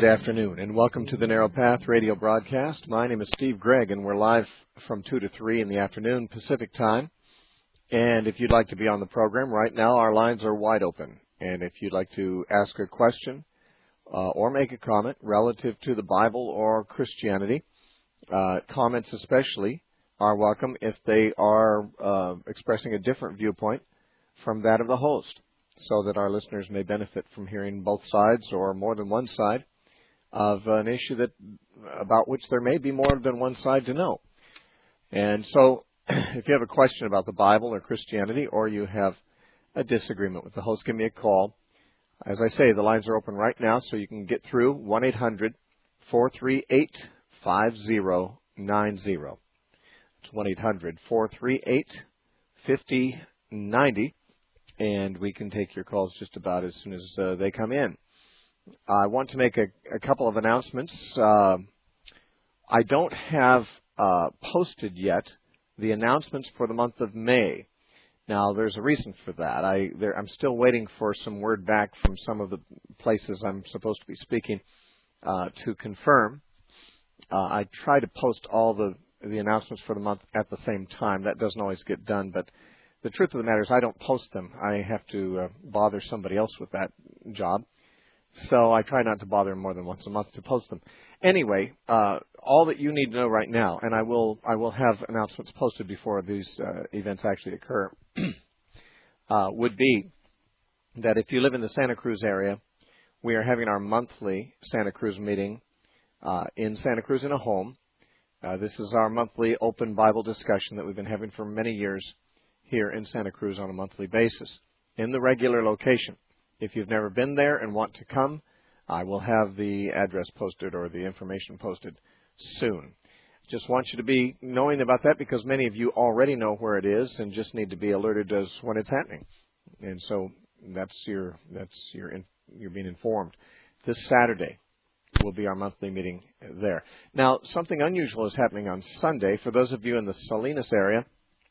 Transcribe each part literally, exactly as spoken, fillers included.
afternoon, and welcome to the Narrow Path radio broadcast. My name is Steve Gregg, and we're live from two to three in the afternoon Pacific time. And if you'd like to be on the program right now, our lines are wide open. And if you'd like to ask a question uh, or make a comment relative to the Bible or Christianity, uh, comments especially are welcome if they are uh, expressing a different viewpoint from that of the host, so that our listeners may benefit from hearing both sides or more than one side of an issue that about which there may be more than one side to know. And so if you have a question about the Bible or Christianity, or you have a disagreement with the host, give me a call. As I say, the lines are open right now, so you can get through one eight hundred four three eight five zero nine zero. It's one eight hundred four three eight five zero nine zero, and we can take your calls just about as soon as uh, they come in. I want to make a, a couple of announcements. Uh, I don't have uh, posted yet the announcements for the month of May. Now, there's a reason for that. I, there, I'm still waiting for some word back from some of the places I'm supposed to be speaking uh, to confirm. Uh, I try to post all the, the announcements for the month at the same time. That doesn't always get done, but the truth of the matter is I don't post them. I have to uh, bother somebody else with that job. So I try not to bother them more than once a month to post them. Anyway, uh, all that you need to know right now, and I will I will have announcements posted before these uh, events actually occur, uh, would be that if you live in the Santa Cruz area, we are having our monthly Santa Cruz meeting uh, in Santa Cruz in a home. Uh, this is our monthly open Bible discussion that we've been having for many years here in Santa Cruz on a monthly basis in the regular location. If you've never been there and want to come, I will have the address posted or the information posted soon. Just want you to be knowing about that, because many of you already know where it is and just need to be alerted as when it's happening. And so that's your that's your you're being informed. This Saturday will be our monthly meeting there. Now, something unusual is happening on Sunday. For those of you in the Salinas area,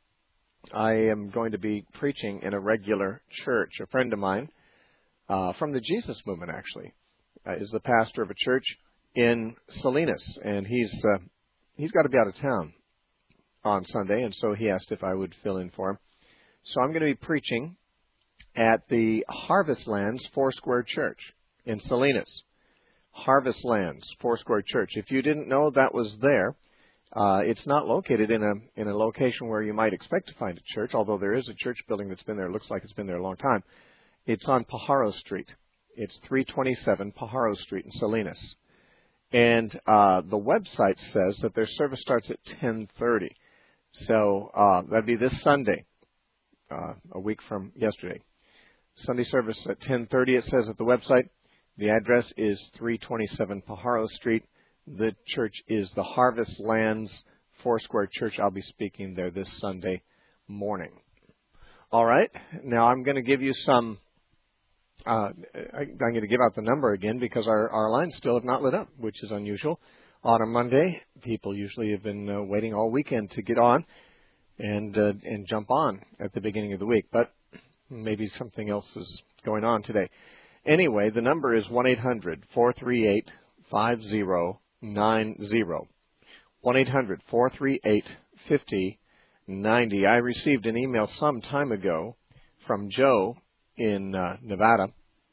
I am going to be preaching in a regular church. A friend of mine uh, from the Jesus Movement, actually, uh, is the pastor of a church in Salinas, and he's uh, he's got to be out of town on Sunday, and so he asked if I would fill in for him. So I'm going to be preaching at the Harvest Lands Foursquare Church in Salinas. Harvest Lands Foursquare Church. If you didn't know that was there, Uh, it's not located in a in a location where you might expect to find a church, although there is a church building that's been there. It looks like it's been there a long time. It's on Pajaro Street. It's three twenty-seven Pajaro Street in Salinas. And uh, the website says that their service starts at ten thirty. So uh, that'd be this Sunday, uh, a week from yesterday. Sunday service at ten thirty, it says at the website. The address is three twenty-seven Pajaro Street. The church is the Harvest Lands Foursquare Church. I'll be speaking there this Sunday morning. All right. Now I'm going to give you some, uh, I'm going to give out the number again because our, our lines still have not lit up, which is unusual. On a Monday, people usually have been uh, waiting all weekend to get on and, uh, and jump on at the beginning of the week. But maybe something else is going on today. Anyway, the number is one eight hundred four three eight five zero nine zero. one eight hundred four three eight five zero nine zero. I received an email some time ago from Joe in uh, Nevada,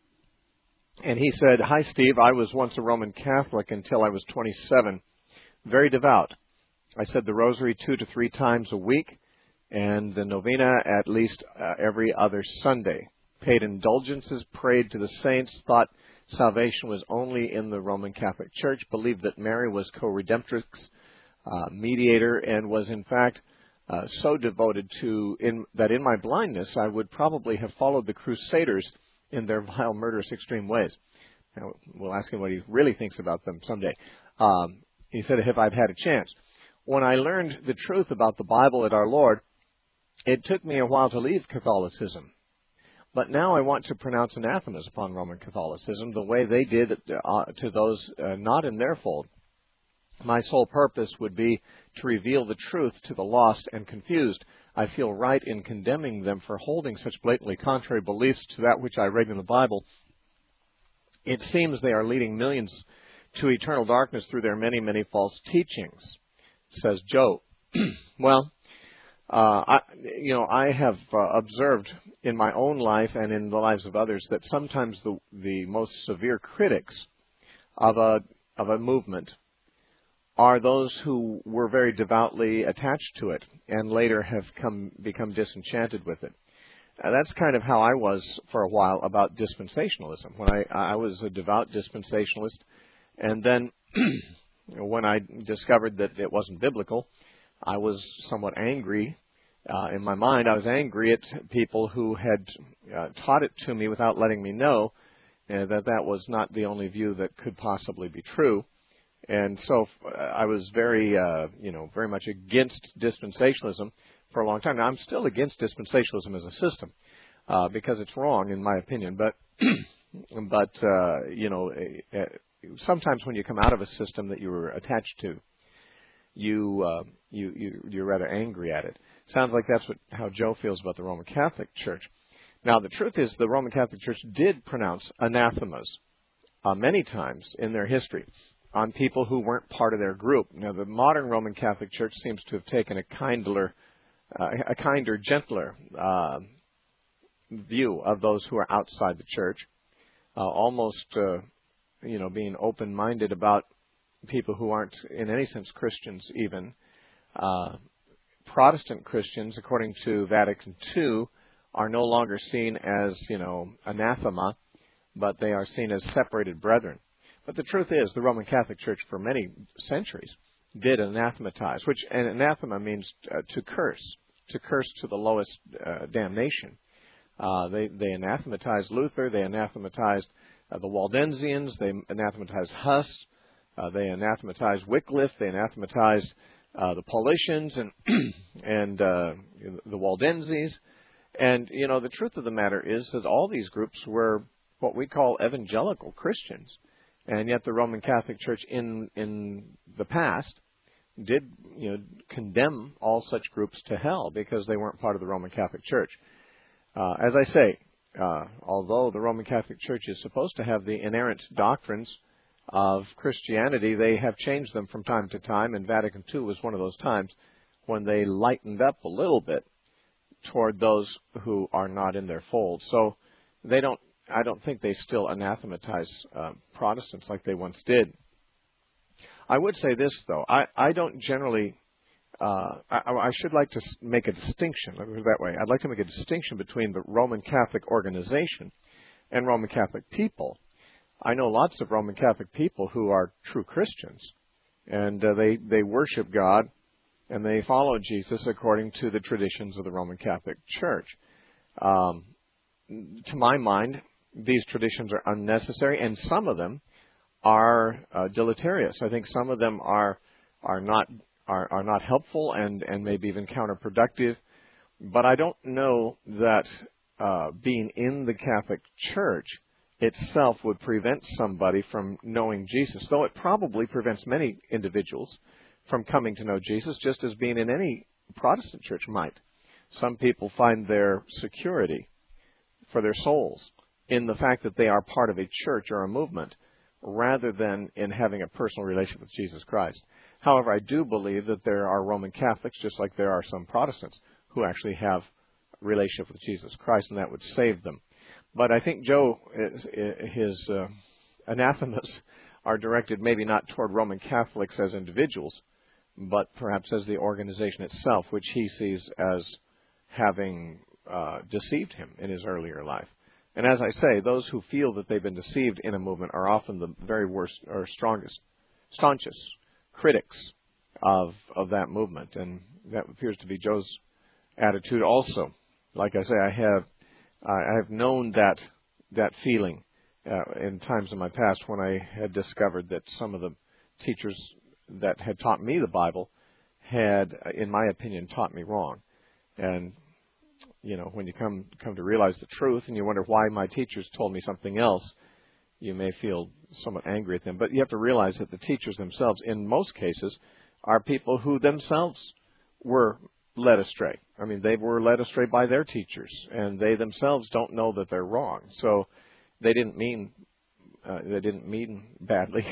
and he said, "Hi, Steve. I was once a Roman Catholic until I was twenty-seven. Very devout. I said the rosary two to three times a week, and the novena at least uh, every other Sunday. Paid indulgences, prayed to the saints, thought salvation was only in the Roman Catholic Church, believed that Mary was co-redemptrix, uh, mediator, and was in fact uh, so devoted to in, that in my blindness I would probably have followed the Crusaders in their vile, murderous, extreme ways." Now, we'll ask him what he really thinks about them someday. Um, he said, "If I've had a chance. When I learned the truth about the Bible and our Lord, it took me a while to leave Catholicism. But now I want to pronounce anathemas upon Roman Catholicism the way they did uh, to those uh, not in their fold. My sole purpose would be to reveal the truth to the lost and confused. I feel right in condemning them for holding such blatantly contrary beliefs to that which I read in the Bible. It seems they are leading millions to eternal darkness through their many, many false teachings, says Joe. Well, uh, I, you know, I have uh, observed in my own life and in the lives of others that sometimes the the most severe critics of a of a movement are those who were very devoutly attached to it and later have come become disenchanted with it. Uh, that's kind of how I was for a while about dispensationalism. When I I was a devout dispensationalist, and then when I discovered that it wasn't biblical, I was somewhat angry. Uh, in my mind, I was angry at people who had uh, taught it to me without letting me know uh, that that was not the only view that could possibly be true. And so uh, I was very, uh, you know, very much against dispensationalism for a long time. Now, I'm still against dispensationalism as a system uh, because it's wrong, in my opinion. But, but uh, you know, uh, sometimes when you come out of a system that you were attached to, you uh, you, you you're rather angry at it. Sounds like that's what how Joe feels about the Roman Catholic Church. Now, the truth is, the Roman Catholic Church did pronounce anathemas uh, many times in their history on people who weren't part of their group. Now, the modern Roman Catholic Church seems to have taken a kindler, uh, a kinder, gentler uh, view of those who are outside the church, uh, almost, uh, you know, being open-minded about people who aren't, in any sense, Christians even. Uh, Protestant Christians, according to Vatican Two, are no longer seen as, you know, anathema, but they are seen as separated brethren. But the truth is, the Roman Catholic Church for many centuries did anathematize, which and anathema means uh, to curse, to curse to the lowest uh, damnation. Uh, they, they anathematized Luther, they anathematized uh, the Waldensians, they anathematized Huss, uh, they anathematized Wycliffe, they anathematized uh, the Paulicians and and uh, the Waldenses. And, you know, the truth of the matter is that all these groups were what we call evangelical Christians. And yet the Roman Catholic Church in in the past did, you know, condemn all such groups to hell because they weren't part of the Roman Catholic Church. Uh, as I say, uh, although the Roman Catholic Church is supposed to have the inerrant doctrines of Christianity, they have changed them from time to time, and Vatican Two was one of those times when they lightened up a little bit toward those who are not in their fold. So they don't, I don't think they still anathematize uh, Protestants like they once did. I would say this, though. I, I don't generally, uh, I, I should like to make a distinction, let me put it that way. I'd like to make a distinction between the Roman Catholic organization and Roman Catholic people. I know lots of Roman Catholic people who are true Christians, and uh, they, they worship God, and they follow Jesus according to the traditions of the Roman Catholic Church. Um, to my mind, these traditions are unnecessary, and some of them are uh, deleterious. I think some of them are are not are, are not helpful and, and maybe even counterproductive. But I don't know that uh, being in the Catholic Church itself would prevent somebody from knowing Jesus, though it probably prevents many individuals from coming to know Jesus, just as being in any Protestant church might. Some people find their security for their souls in the fact that they are part of a church or a movement, rather than in having a personal relationship with Jesus Christ. However, I do believe that there are Roman Catholics, just like there are some Protestants, who actually have a relationship with Jesus Christ, and that would save them. But I think Joe, his uh, anathemas are directed maybe not toward Roman Catholics as individuals, but perhaps as the organization itself, which he sees as having uh, deceived him in his earlier life. And as I say, those who feel that they've been deceived in a movement are often the very worst or strongest, staunchest critics of of that movement. And that appears to be Joe's attitude also. Like I say, I have I have known that that feeling uh, in times in my past when I had discovered that some of the teachers that had taught me the Bible had, in my opinion, taught me wrong. And you know, when you come come to realize the truth and you wonder why my teachers told me something else, you may feel somewhat angry at them. But you have to realize that the teachers themselves, in most cases, are people who themselves were led astray. I mean, they were led astray by their teachers, and they themselves don't know that they're wrong. So they didn't mean uh, they didn't mean badly.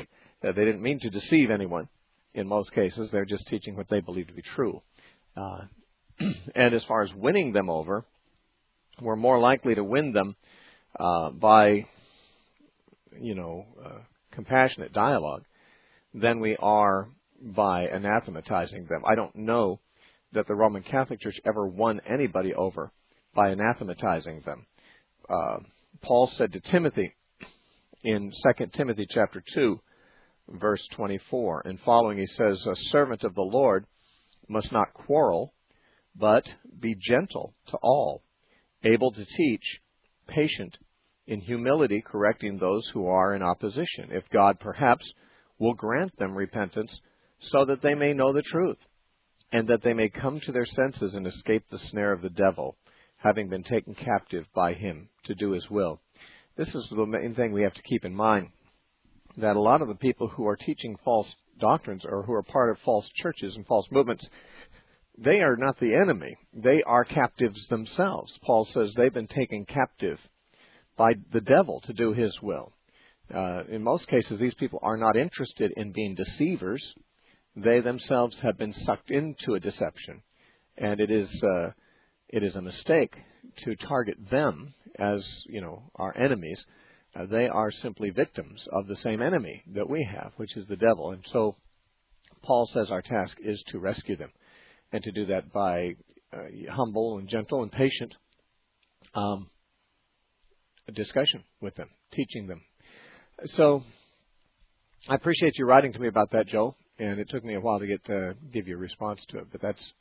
Uh, they didn't mean to deceive anyone. In most cases, they're just teaching what they believe to be true. Uh, and as far as winning them over, we're more likely to win them uh, by, you know, uh, compassionate dialogue than we are by anathematizing them. I don't know that the Roman Catholic Church ever won anybody over by anathematizing them. Uh, Paul said to Timothy in Second Timothy chapter two, verse twenty-four and following, he says, a servant of the Lord must not quarrel, but be gentle to all, able to teach, patient, in humility correcting those who are in opposition, if God perhaps will grant them repentance so that they may know the truth, and that they may come to their senses and escape the snare of the devil, having been taken captive by him to do his will. This is the main thing we have to keep in mind, that a lot of the people who are teaching false doctrines or who are part of false churches and false movements, they are not the enemy. They are captives themselves. Paul says they've been taken captive by the devil to do his will. Uh, in most cases, these people are not interested in being deceivers. They themselves have been sucked into a deception, and it is uh, it is a mistake to target them as, you know, our enemies. Uh, they are simply victims of the same enemy that we have, which is the devil. And so Paul says our task is to rescue them, and to do that by uh, humble and gentle and patient um, discussion with them, teaching them. So I appreciate you writing to me about that, Joe, and it took me a while to get to give you a response to it, but that's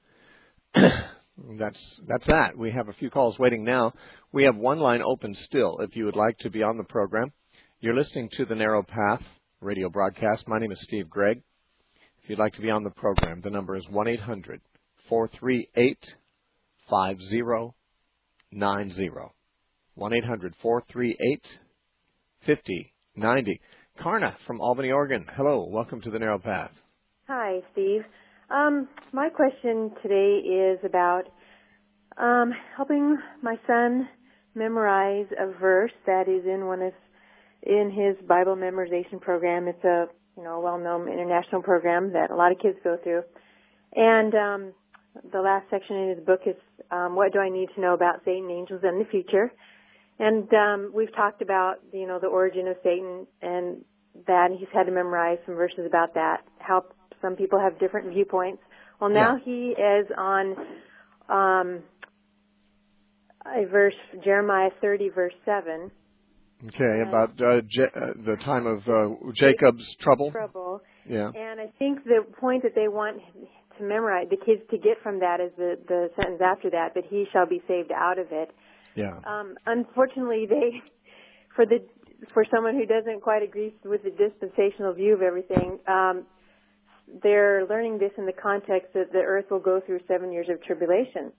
that's that's that. We have a few calls waiting now. We have one line open still. If you would like to be on the program, you're listening to the Narrow Path radio broadcast. My name is Steve Gregg. If you'd like to be on the program, the number is one eight hundred, four three eight, five zero nine zero. one eight hundred, four three eight, five zero nine zero. Karna from Albany, Oregon. Hello. Welcome to the Narrow Path. Hi, Steve. Um, my question today is about um, helping my son memorize a verse that is in one of in his Bible memorization program. It's a you know well-known international program that a lot of kids go through. And um, the last section in his book is um, what do I need to know about Satan, angels, and the future? And um, we've talked about, you know, the origin of Satan and that, and he's had to memorize some verses about that, how some people have different viewpoints. Well, now yeah. he is on um, a verse, Jeremiah thirty, verse seven. Okay, about uh, Je- uh, the time of uh, Jacob's trouble. Trouble. Yeah. And I think the point that they want to memorize, the kids to get from that is the, the sentence after that, that he shall be saved out of it. Yeah. Um, unfortunately, they, for the for someone who doesn't quite agree with the dispensational view of everything, um, they're learning this in the context that the earth will go through seven years of tribulation.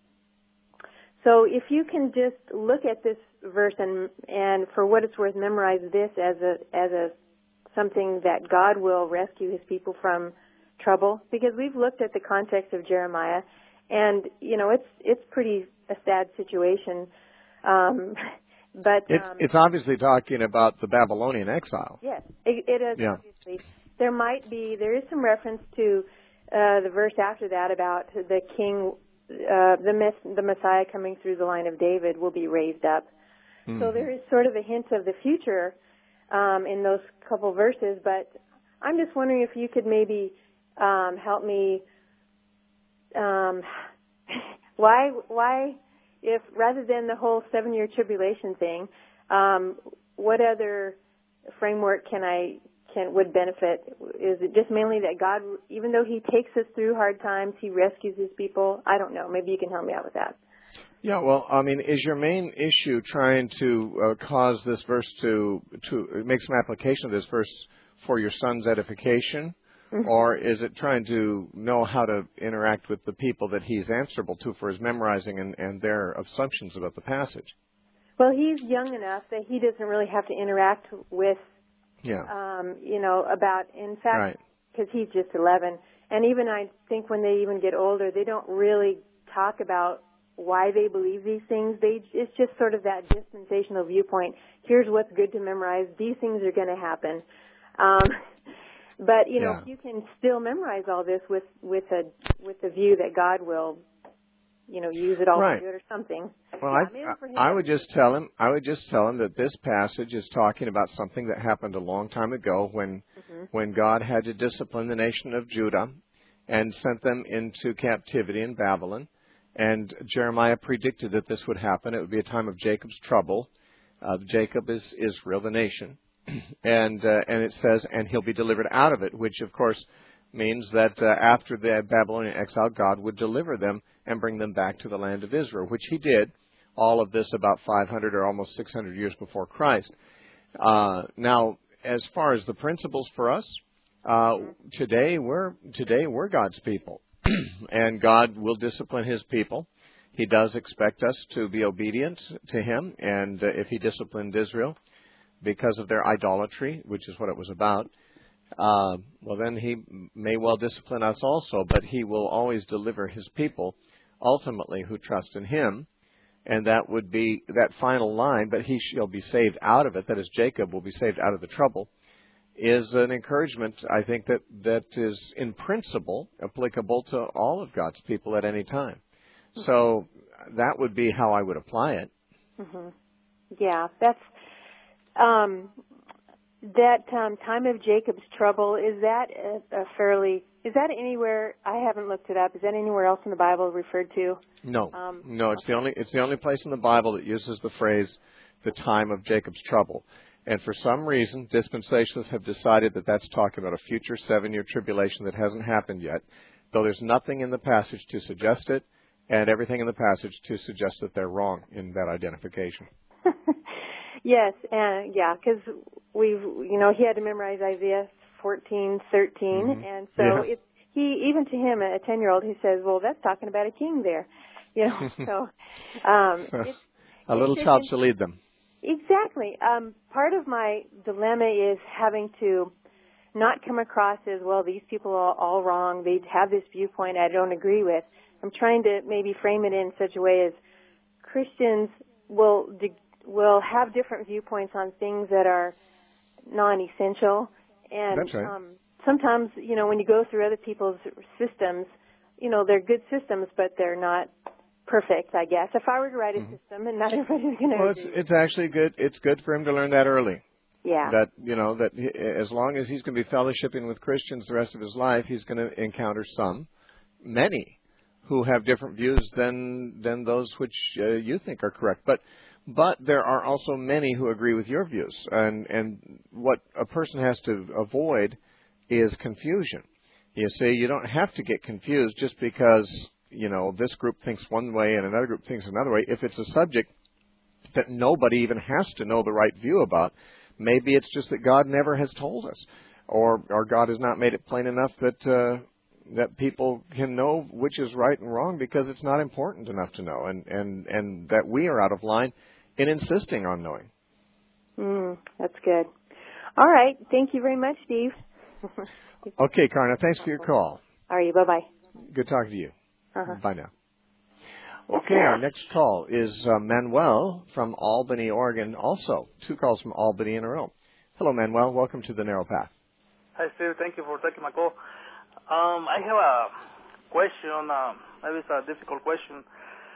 So if you can just look at this verse and and for what it's worth, memorize this as a as a something that God will rescue His people from trouble, because we've looked at the context of Jeremiah, and you know it's it's pretty a sad situation. Um, but it's, um, it's obviously talking about the Babylonian exile. Yes, it, it is. Yeah. Obviously, there might be there is some reference to uh, the verse after that about the king, uh, the mess, the Messiah coming through the line of David will be raised up. Mm-hmm. So there is sort of a hint of the future um, in those couple verses. But I'm just wondering if you could maybe um, help me. Um, why why. If rather than the whole seven-year tribulation thing, um, what other framework can I can would benefit? Is it just mainly that God, even though He takes us through hard times, He rescues His people? I don't know. Maybe you can help me out with that. Yeah. Well, I mean, is your main issue trying to uh, cause this verse to to make some application of this verse for your son's edification? Mm-hmm. Or is it trying to know how to interact with the people that he's answerable to for his memorizing and, and their assumptions about the passage? Well, he's young enough that he doesn't really have to interact with, yeah. um, you know, about, in fact, because right. he's just eleven. And even I think when they even get older, they don't really talk about why they believe these things. They It's just sort of that dispensational viewpoint. Here's what's good to memorize. These things are going to happen. Um But, you know, Yeah. you can still memorize all this with, with a with the view that God will, you know, use it all Right. for good or something. Well, Yeah, I, I would just tell him, I would just tell him that this passage is talking about something that happened a long time ago when, mm-hmm. when God had to discipline the nation of Judah and sent them into captivity in Babylon. And Jeremiah predicted that this would happen. It would be a time of Jacob's trouble. Uh, Jacob is Israel, the nation. And uh, and it says, and he'll be delivered out of it, which, of course, means that uh, after the Babylonian exile, God would deliver them and bring them back to the land of Israel, which he did. All of this about five hundred or almost six hundred years before Christ. Uh, now, as far as the principles for us, uh, today we're today we're God's people, and God will discipline His people. He does expect us to be obedient to Him, and uh, if He disciplined Israel because of their idolatry, which is what it was about, uh, well, then He may well discipline us also, but He will always deliver His people, ultimately, who trust in Him, and that would be that final line, but he shall be saved out of it, that is, Jacob will be saved out of the trouble, is an encouragement, I think, that, that is, in principle, applicable to all of God's people at any time. Mm-hmm. So that would be how I would apply it. Mm-hmm. Yeah, that's... Um, that um, time of Jacob's trouble, is that a, a fairly, is that anywhere, I haven't looked it up, is that anywhere else in the Bible referred to? No, um, no, it's okay. the only, it's the only place in the Bible that uses the phrase, the time of Jacob's trouble. And for some reason, dispensationalists have decided that that's talking about a future seven-year tribulation that hasn't happened yet, though there's nothing in the passage to suggest it, and everything in the passage to suggest that they're wrong in that identification. Yes, and yeah, because we've, you know, he had to memorize Isaiah fourteen, thirteen, mm-hmm. and so yeah. it's, he, even to him, a ten-year-old, he says, well, that's talking about a king there, you know, so. Um, it's, a little it's child shall lead them. Exactly. Um, part of my dilemma is having to not come across as, well, these people are all wrong, they have this viewpoint I don't agree with. I'm trying to maybe frame it in such a way as Christians will de- will have different viewpoints on things that are non-essential. And That's right. um, sometimes, you know, when you go through other people's systems, you know, they're good systems, but they're not perfect, I guess. If I were to write a mm-hmm. system, and not everybody's going to Well, it's, it's actually good. It's good for him to learn that early. Yeah. That, you know, that he, as long as he's going to be fellowshipping with Christians the rest of his life, he's going to encounter some, many, who have different views than than those which uh, you think are correct. But But there are also many who agree with your views. And, and what a person has to avoid is confusion. You see, you don't have to get confused just because, you know, this group thinks one way and another group thinks another way. If it's a subject that nobody even has to know the right view about, maybe it's just that God never has told us. Or, or God has not made it plain enough that uh, that people can know which is right and wrong because it's not important enough to know. And, and, and that we are out of line in insisting on knowing. Mm, that's good. All right. Thank you very much, Steve. Okay, Karna. Thanks for your call. All right. Bye-bye. Good talking to you. Uh-huh. Bye now. Okay, our next call is uh, Manuel from Albany, Oregon. Also, two calls from Albany in a row. Hello, Manuel. Welcome to the Narrow Path. Hi, Steve. Thank you for taking my call. Um, I have a question. Uh, maybe it's a difficult question.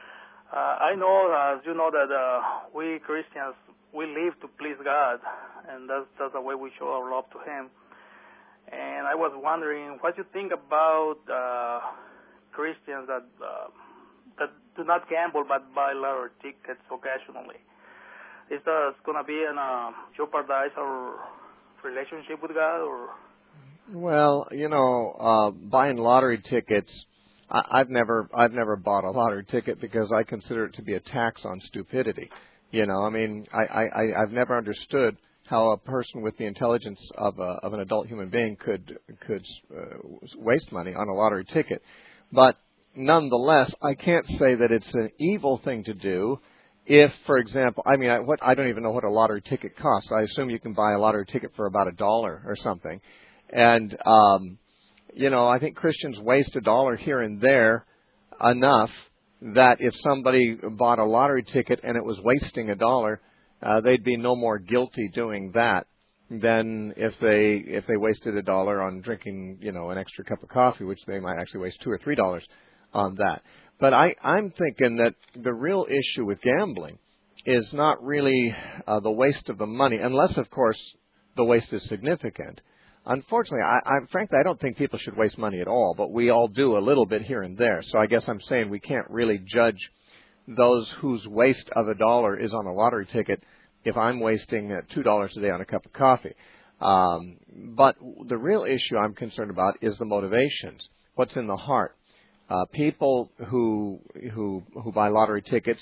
Uh, I know, as you know, that uh, we Christians, we live to please God, and that's, that's the way we show our love to Him. And I was wondering what you think about uh, Christians that uh, that do not gamble but buy lottery tickets occasionally. Is that going to be an uh, jeopardize our relationship with God, or? Well, you know, uh, buying lottery tickets, I, I've never, I've never bought a lottery ticket because I consider it to be a tax on stupidity. You know, I mean, I, I, I've never understood how a person with the intelligence of a, of an adult human being could could uh, waste money on a lottery ticket. But nonetheless, I can't say that it's an evil thing to do. If, for example, I mean, I, what I don't even know what a lottery ticket costs. I assume you can buy a lottery ticket for about a dollar or something. And, um, you know, I think Christians waste a dollar here and there enough that if somebody bought a lottery ticket and it was wasting a dollar, uh, they'd be no more guilty doing that than if they if they wasted a dollar on drinking, you know, an extra cup of coffee, which they might actually waste two or three dollars on that. But I, I'm thinking that the real issue with gambling is not really uh, the waste of the money, unless, of course, the waste is significant. Unfortunately, I, I, frankly, I don't think people should waste money at all, but we all do a little bit here and there. So I guess I'm saying we can't really judge those whose waste of a dollar is on a lottery ticket if I'm wasting uh, two dollars a day on a cup of coffee. Um, but the real issue I'm concerned about is the motivations, what's in the heart. Uh, people who who who buy lottery tickets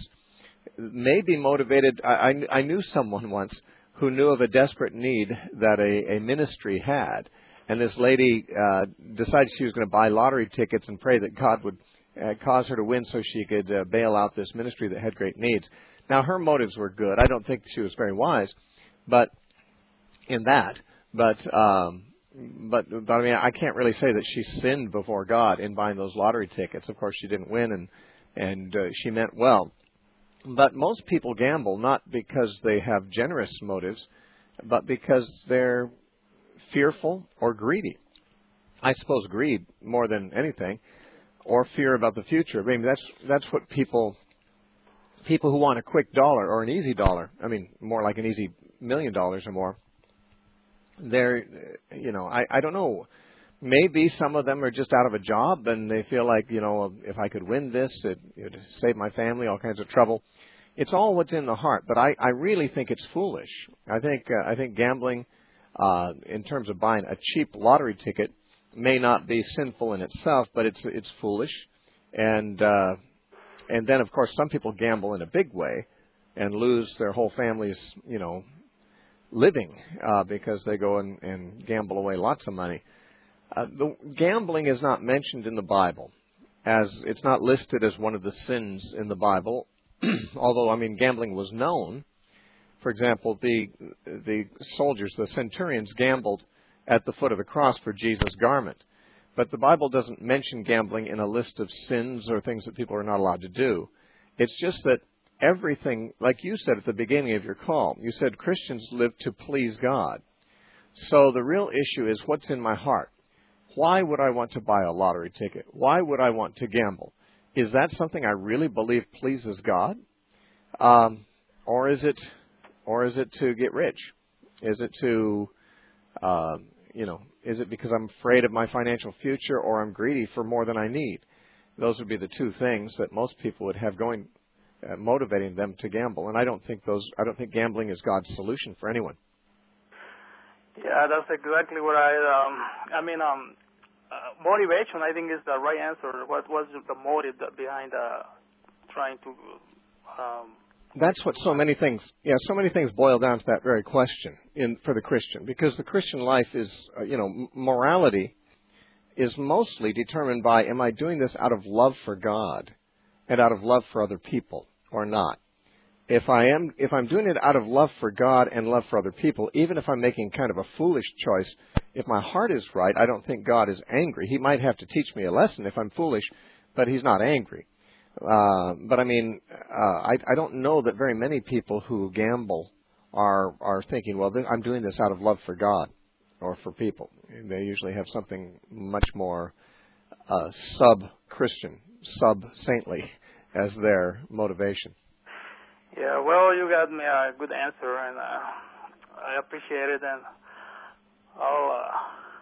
may be motivated. I, I, I knew someone once who knew of a desperate need that a, a ministry had, and this lady uh, decided she was going to buy lottery tickets and pray that God would uh, cause her to win so she could uh, bail out this ministry that had great needs. Now, her motives were good. I don't think she was very wise, but in that, but. Um, But, but I mean, I can't really say that she sinned before God in buying those lottery tickets. Of course, she didn't win, and and uh, she meant well. But most people gamble not because they have generous motives, but because they're fearful or greedy. I suppose greed more than anything, or fear about the future. I mean, that's that's what people people who want a quick dollar or an easy dollar. I mean, more like an easy million dollars or more. They're, you know, I, I don't know. Maybe some of them are just out of a job and they feel like, you know, if I could win this, it would save my family all kinds of trouble. It's all what's in the heart. But I, I really think it's foolish. I think uh, I think gambling, uh, in terms of buying a cheap lottery ticket, may not be sinful in itself, but it's it's foolish. And uh, and then of course some people gamble in a big way and lose their whole family's, you know, living uh, because they go and, and gamble away lots of money. Uh, the gambling is not mentioned in the Bible, as it's not listed as one of the sins in the Bible. Although, I mean, gambling was known. For example, the the soldiers, the centurions, gambled at the foot of the cross for Jesus' garment. But the Bible doesn't mention gambling in a list of sins or things that people are not allowed to do. It's just that everything, like you said at the beginning of your call, you said Christians live to please God. So the real issue is what's in my heart. Why would I want to buy a lottery ticket? Why would I want to gamble? Is that something I really believe pleases God? Um, or is it, or is it to get rich? Is it to, uh, you know, is it because I'm afraid of my financial future, or I'm greedy for more than I need? Those would be the two things that most people would have going. Uh, motivating them to gamble, and I don't think those. I don't think gambling is God's solution for anyone. Yeah, that's exactly what I. Um, I mean, um, uh, motivation. I think is the right answer. What was the motive that behind uh, trying to? Um, That's what so many things. Yeah, so many things boil down to that very question in for the Christian, because the Christian life is, uh, you know, morality is mostly determined by: am I doing this out of love for God and out of love for other people, or not? If I am, if I'm doing it out of love for God and love for other people, even if I'm making kind of a foolish choice, if my heart is right, I don't think God is angry. He might have to teach me a lesson if I'm foolish, but He's not angry. Uh, but I mean, uh, I, I don't know that very many people who gamble are are thinking, well, th- I'm doing this out of love for God or for people. They usually have something much more uh, sub-Christian, sub-saintly as their motivation. Yeah, well, you got me a good answer, and uh, I appreciate it, and I'll uh,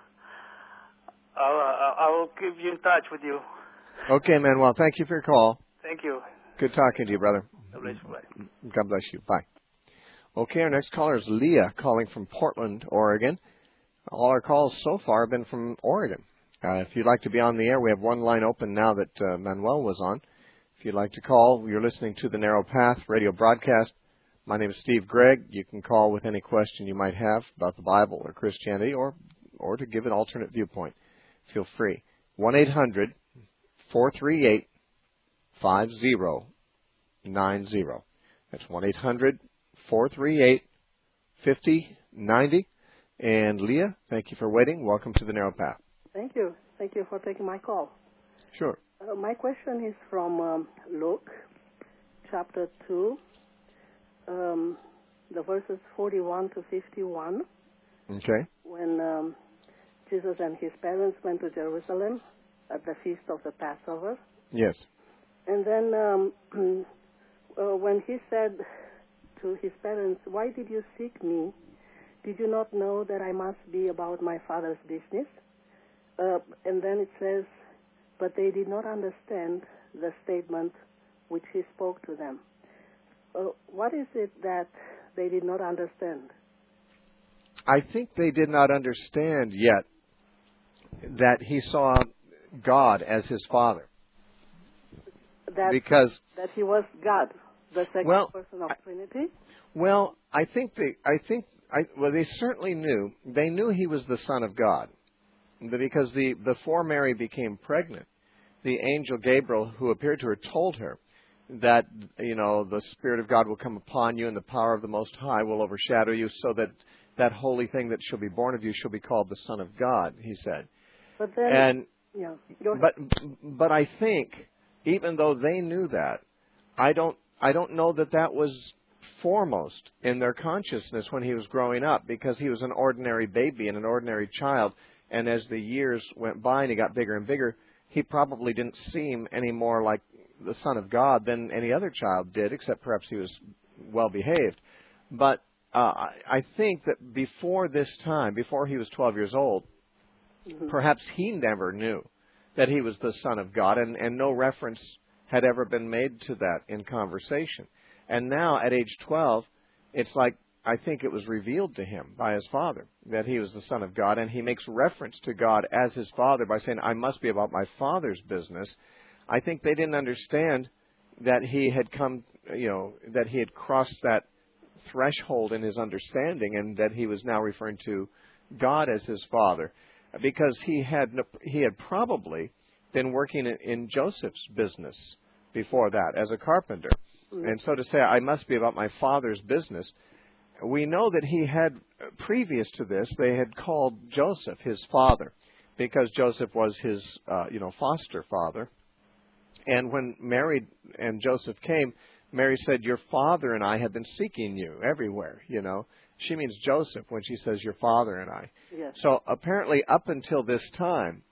I'll uh, I'll keep you in touch with you. Okay, Manuel. Thank you for your call. Thank you. Good talking to you, brother. God bless you. Bye. God bless you. Bye. Okay, our next caller is Leah, calling from Portland, Oregon. All our calls so far have been from Oregon. Uh, if you'd like to be on the air, we have one line open now that uh, Manuel was on. If you'd like to call, you're listening to the Narrow Path radio broadcast. My name is Steve Gregg. You can call with any question you might have about the Bible or Christianity, or or to give an alternate viewpoint. Feel free. one eight hundred four three eight five zero nine zero. That's one eight hundred four three eight five zero nine zero. And Leah, thank you for waiting. Welcome to the Narrow Path. Thank you. Thank you for taking my call. Sure. Uh, my question is from um, Luke, chapter two, um, the verses forty-one to fifty-one. Okay. when um, Jesus and his parents went to Jerusalem at the feast of the Passover. Yes. And then um, uh, when he said to his parents, "Why did you seek me? Did you not know that I must be about my Father's business?" Uh, and then it says, "But they did not understand the statement which he spoke to them." Uh, what is it that they did not understand? I think they did not understand yet that he saw God as his Father. That, because that he was God, the second well, person of I, Trinity? Well, I think they, I think, I, well, they certainly knew. They knew he was the Son of God, because the before Mary became pregnant, the angel Gabriel, who appeared to her, told her that, you know, the Spirit of God will come upon you, and the power of the Most High will overshadow you, so that that holy thing that shall be born of you shall be called the Son of God. He said, but then, and yeah, go ahead. but but I think, even though they knew that, I don't I don't know that that was foremost in their consciousness when he was growing up, because he was an ordinary baby and an ordinary child, and as the years went by and he got bigger and bigger, he probably didn't seem any more like the Son of God than any other child did, except perhaps he was well behaved. But uh, I think that before this time, before he was twelve years old, mm-hmm. perhaps he never knew that he was the Son of God, and, and no reference had ever been made to that in conversation. And now, at age twelve, it's like, I think it was revealed to him by his father that he was the Son of God, and he makes reference to God as his Father by saying, "I must be about my Father's business." I think they didn't understand that he had come, you know, that he had crossed that threshold in his understanding, and that he was now referring to God as his Father, because he had he had probably been working in Joseph's business before that as a carpenter. And so to say, "I must be about my Father's business," we know that he had, previous to this, they had called Joseph his father, because Joseph was his, uh, you know, foster father. And when Mary and Joseph came, Mary said, "Your father and I have been seeking you everywhere," you know. She means Joseph when she says, "Your father and I." Yes. So apparently up until this time,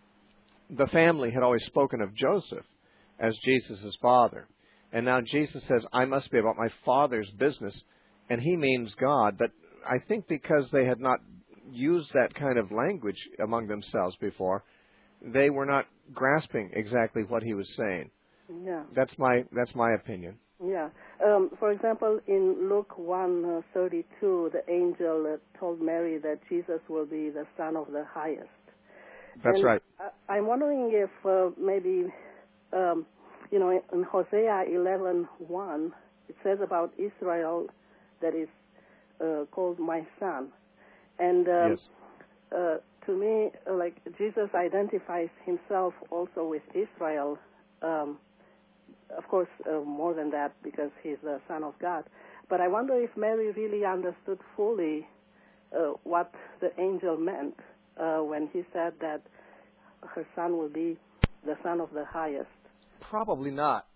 the family had always spoken of Joseph as Jesus' father. And now Jesus says, "I must be about my Father's business," and he means God. But I think because they had not used that kind of language among themselves before, they were not grasping exactly what he was saying. Yeah. That's my that's my opinion. Yeah. Um, for example, in Luke one thirty-two, the angel uh, told Mary that Jesus will be the Son of the Highest. That's and right. I, I'm wondering if uh, maybe, um, you know, in Hosea eleven one, it says about Israel that is uh, called my son. And um, yes. uh, to me, uh, like Jesus identifies himself also with Israel. Um, of course, uh, more than that, because he's the Son of God. But I wonder if Mary really understood fully uh, what the angel meant uh, when he said that her son will be the Son of the Highest. Probably not.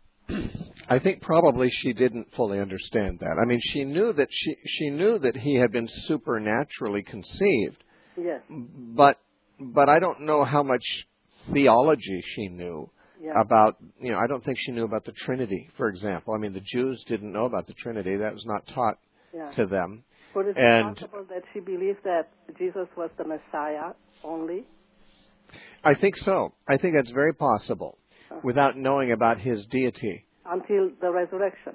I think probably she didn't fully understand that. I mean, she knew that she she knew that he had been supernaturally conceived. Yes. But but I don't know how much theology she knew yeah. about, you know, I don't think she knew about the Trinity, for example. I mean, the Jews didn't know about the Trinity. That was not taught yeah. to them. But is and it possible that she believed that Jesus was the Messiah only? I think so. I think that's very possible, uh-huh. without knowing about his deity. Until the resurrection.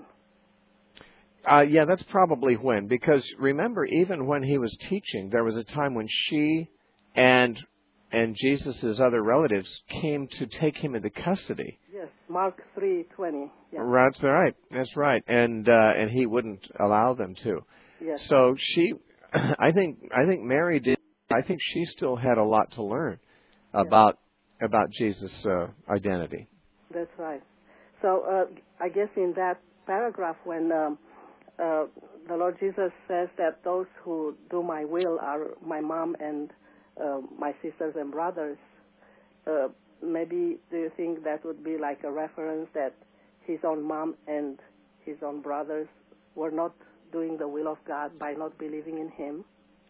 Uh, yeah, that's probably when. Because remember, even when he was teaching, there was a time when she and and Jesus' other relatives came to take him into custody. Yes, Mark three twenty. Yeah. That's right. That's right. And uh, and he wouldn't allow them to. Yes. So she, I think, I think Mary did. I think she still had a lot to learn about yes. about Jesus' uh, identity. That's right. So uh, I guess in that paragraph, when um, uh, the Lord Jesus says that those who do my will are my mom and uh, my sisters and brothers, uh, maybe do you think that would be like a reference that his own mom and his own brothers were not doing the will of God by not believing in him?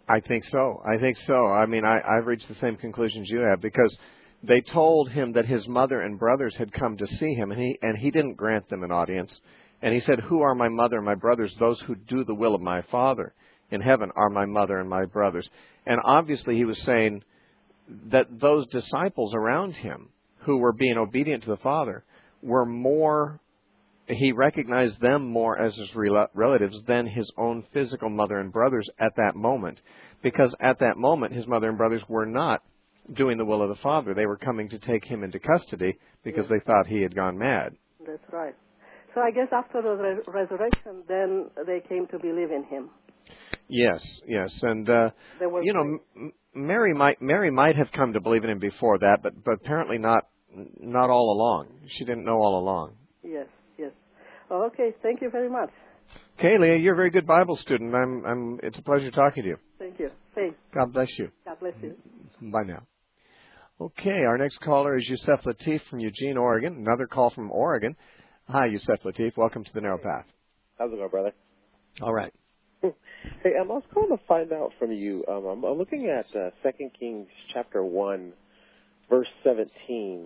I think so. I think so. I mean, I, I've reached the same conclusions you have, because they told him that his mother and brothers had come to see him, and he and he didn't grant them an audience. And he said, "Who are my mother and my brothers? Those who do the will of my Father in heaven are my mother and my brothers." And obviously he was saying that those disciples around him who were being obedient to the Father were more, he recognized them more as his rel- relatives than his own physical mother and brothers at that moment. Because at that moment, his mother and brothers were not doing the will of the Father. They were coming to take him into custody because they thought he had gone mad. That's right. So I guess after the re- resurrection, then they came to believe in him. Yes, yes. And, uh, you know, M- Mary might Mary might have come to believe in him before that, but, but apparently not not all along. She didn't know all along. Yes, yes. Oh, okay, thank you very much. Okay, Leah, you're a very good Bible student. I'm, I'm, it's a pleasure talking to you. Thank you. Thanks. God bless you. God bless you. Bye now. Okay, our next caller is Yusef Latif from Eugene, Oregon. Another call from Oregon. Hi, Yusef Latif. Welcome to the Narrow Path. How's it going, brother? All right. Hey, um, I was calling to find out from you. Um, I'm, I'm looking at uh, Second Kings chapter one, verse seventeen,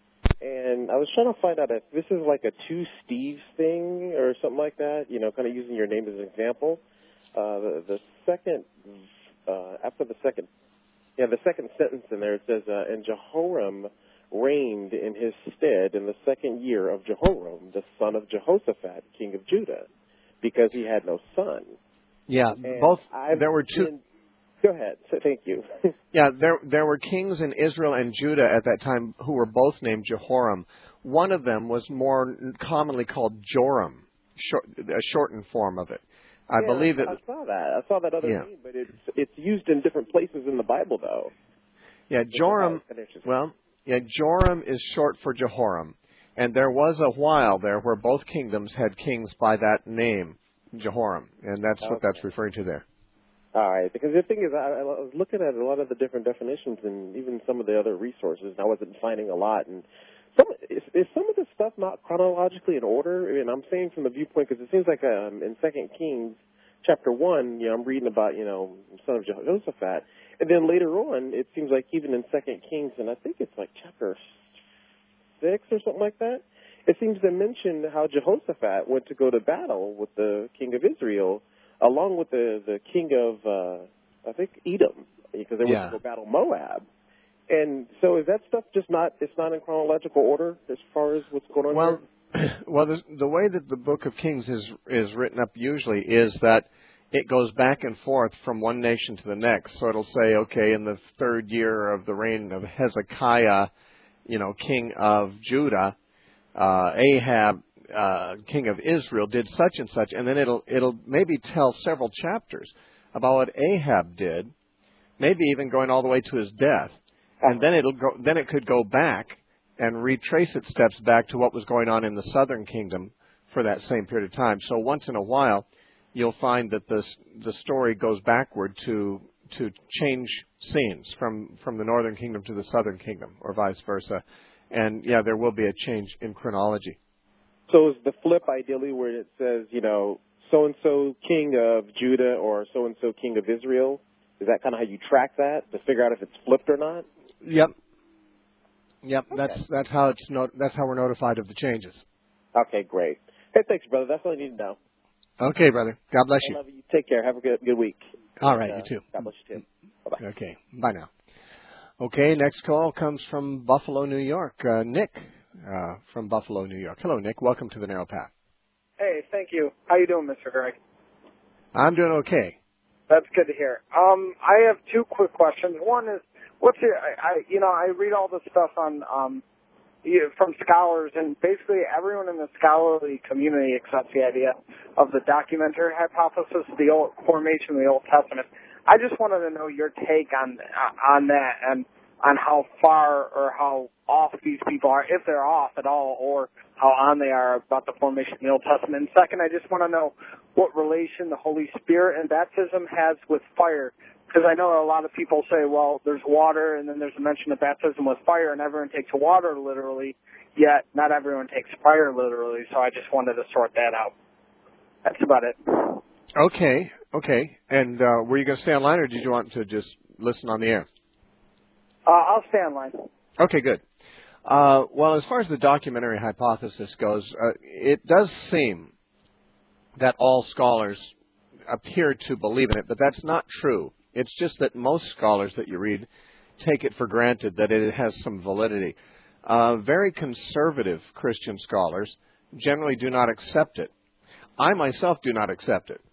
and I was trying to find out if this is like a two Steves thing or something like that. You know, kind of using your name as an example. Uh, the, the second, uh, after the second, yeah, the second sentence in there, it says, uh, "And Jehoram reigned in his stead in the second year of Jehoram, the son of Jehoshaphat, king of Judah, because he had no son." Yeah, And both. I've there were two. Been, go ahead. So thank you. Yeah, there there were kings in Israel and Judah at that time who were both named Jehoram. One of them was more commonly called Joram, short, a shortened form of it. I yeah, believe it. I saw that. I saw that other yeah. name, but it's it's used in different places in the Bible, though. Yeah, Joram. Well, yeah, Joram is short for Jehoram, and there was a while there where both kingdoms had kings by that name, Jehoram, and that's okay. what that's referring to there. All right, because the thing is, I, I was looking at a lot of the different definitions and even some of the other resources, and I wasn't finding a lot. And some is, is some of this stuff not chronologically in order? And I'm saying from the viewpoint, because it seems like um, in Second Kings chapter one, you know, I'm reading about, you know, son of Jehoshaphat, and then later on, it seems like even in Second Kings, and I think it's like chapter six or something like that, it seems to mention how Jehoshaphat went to go to battle with the king of Israel, along with the, the king of, uh, I think, Edom, because they yeah. went to go battle Moab. And so is that stuff just not, it's not in chronological order as far as what's going on well, here? Well, the, the way that the Book of Kings is is written up usually is that it goes back and forth from one nation to the next. So it'll say, okay, in the third year of the reign of Hezekiah, you know, king of Judah, uh, Ahab, uh, king of Israel, did such and such, and then it'll it'll maybe tell several chapters about what Ahab did, maybe even going all the way to his death, and then it'll go then it could go back and retrace its steps back to what was going on in the southern kingdom for that same period of time. So once in a while, you'll find that the the story goes backward to to change scenes from from the northern kingdom to the southern kingdom, or vice versa. And yeah, there will be a change in chronology. So is the flip ideally where it says, you know, so and so king of Judah or so and so king of Israel? Is that kind of how you track that to figure out if it's flipped or not? Yep. Yep. Okay. That's that's how it's not, that's how we're notified of the changes. Okay, great. Hey, thanks, brother. That's all I need to know. Okay, brother. God bless you. I love you. Take care. Have a good good week. All right, uh, you too. God bless you too. Bye-bye. Okay, bye now. Okay, next call comes from Buffalo, New York. Uh, Nick uh, from Buffalo, New York. Hello, Nick. Welcome to the Narrow Path. Hey, thank you. How you doing, Mister Greg? I'm doing okay. That's good to hear. Um, I have two quick questions. One is, what's your, I, I you know, I read all this stuff on um, you, from scholars, and basically everyone in the scholarly community accepts the idea of the documentary hypothesis, the old formation of the Old Testament. I just wanted to know your take on on that and on how far or how off these people are, if they're off at all, or how on they are about the formation of the Old Testament. And second, I just want to know what relation the Holy Spirit and baptism has with fire. Because I know a lot of people say, well, there's water, and then there's a mention of baptism with fire, and everyone takes water literally, yet not everyone takes fire literally, so I just wanted to sort that out. That's about it. Okay, okay. And uh, were you going to stay online, or did you want to just listen on the air? Uh, I'll stay online. Okay, good. Uh, well, as far as the documentary hypothesis goes, uh, it does seem that all scholars appear to believe in it, but that's not true. It's just that most scholars that you read take it for granted that it has some validity. Uh, very conservative Christian scholars generally do not accept it. I myself do not accept it.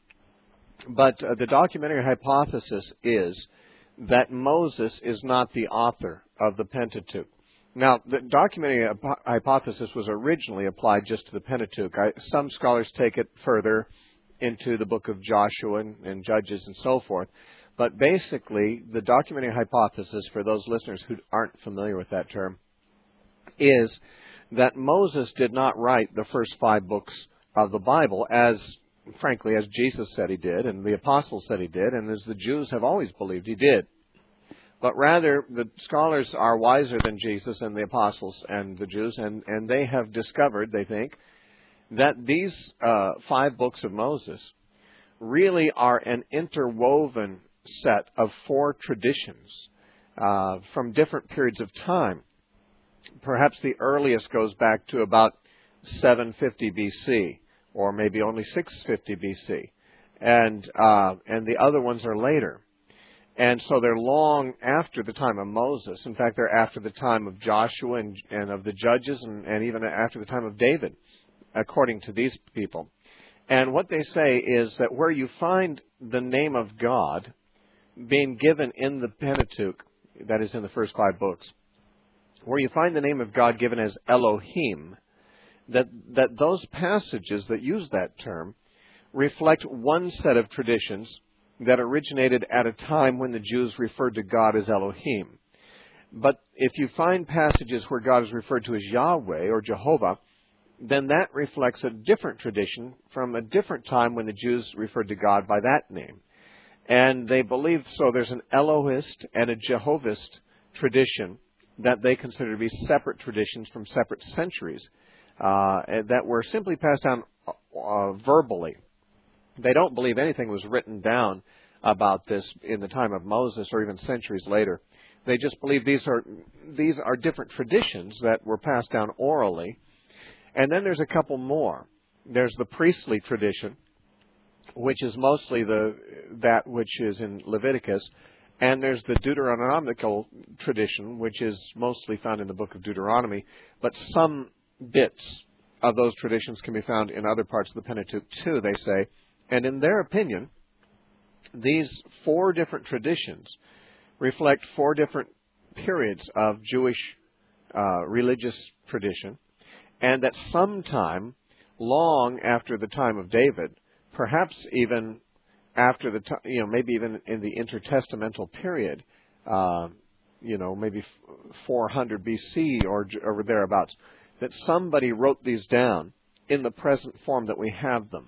But uh, the documentary hypothesis is that Moses is not the author of the Pentateuch. Now, the documentary hypothesis was originally applied just to the Pentateuch. I, some scholars take it further into the book of Joshua and, and Judges and so forth. But basically, the documentary hypothesis, for those listeners who aren't familiar with that term, is that Moses did not write the first five books of the Bible, as, frankly, as Jesus said he did, and the apostles said he did, and as the Jews have always believed he did. But rather, the scholars are wiser than Jesus and the apostles and the Jews, and, and they have discovered, they think, that these uh, five books of Moses really are an interwoven set of four traditions uh, from different periods of time. Perhaps the earliest goes back to about seven fifty B C, or maybe only six fifty B C, and uh, and the other ones are later. And so they're long after the time of Moses. In fact, they're after the time of Joshua and, and of the Judges, and, and even after the time of David, according to these people. And what they say is that where you find the name of God being given in the Pentateuch, that is in the first five books, where you find the name of God given as Elohim, that, that those passages that use that term reflect one set of traditions that originated at a time when the Jews referred to God as Elohim. But if you find passages where God is referred to as Yahweh or Jehovah, then that reflects a different tradition from a different time when the Jews referred to God by that name. And they believe, so there's an Elohist and a Jehovahist tradition that they consider to be separate traditions from separate centuries uh, that were simply passed down uh, verbally. They don't believe anything was written down about this in the time of Moses or even centuries later. They just believe these are these are different traditions that were passed down orally. And then there's a couple more. There's the priestly tradition, which is mostly the that which is in Leviticus, and there's the Deuteronomical tradition, which is mostly found in the book of Deuteronomy, but some bits of those traditions can be found in other parts of the Pentateuch too, they say. And in their opinion, these four different traditions reflect four different periods of Jewish uh, religious tradition, and that sometime long after the time of David, perhaps even after the time, you know, maybe even in the intertestamental period, uh, you know, maybe four hundred B C or, or thereabouts, that somebody wrote these down in the present form that we have them.